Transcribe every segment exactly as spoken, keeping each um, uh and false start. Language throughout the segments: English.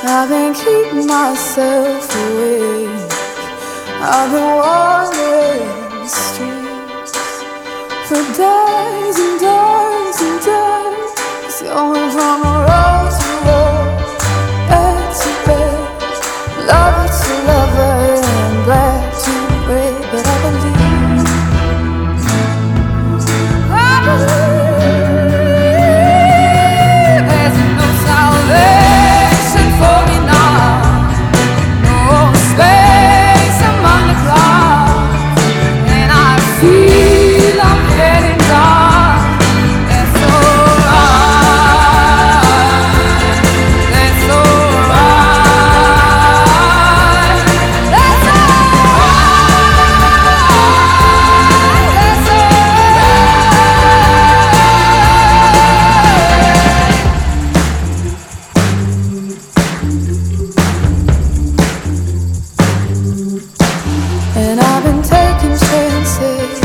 I've been keeping myself awake. I've been wandering the streets for days and days and days, going from road to road, bed to bed, lover to lover, and black to red. But I believe, I believe there's no salvation for me now, no space among the clouds, and I feel I'm heading down. That's alright, that's alright, that's alright, that's alright. And I've been taking chances,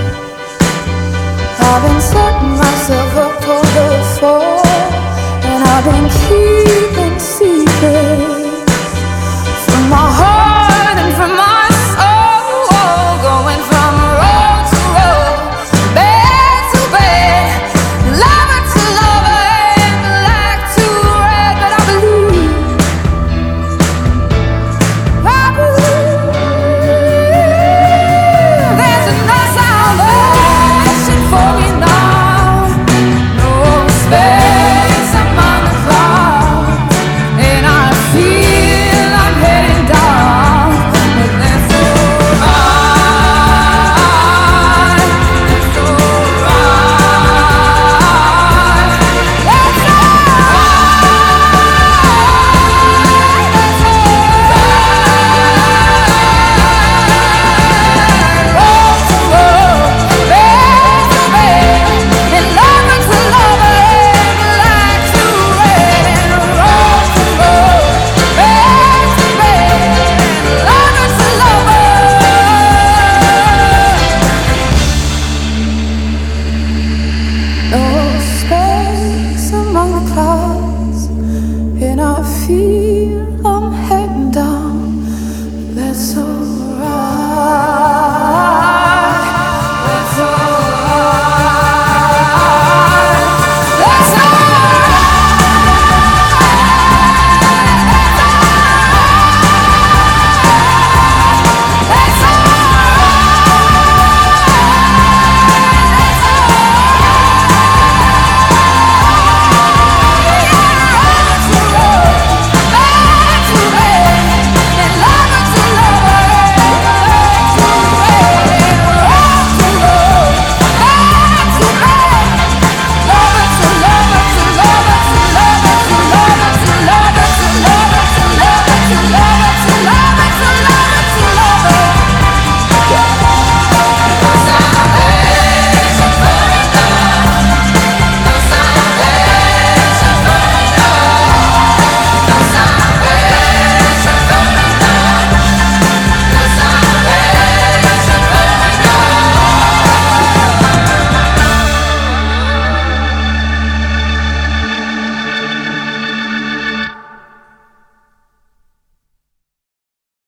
I've been setting myself up for the fall, and I've been keeping secrets from my heart and from my soul, going from road to road, bed to bed, lover to lover, and black to red. But I believe, I believe there's no salvation for me now, no space among the clouds, and I feel I'm heading down. But that's alright, that's alright, that's no space among the clouds, and I feel I'm heading down. That's alright.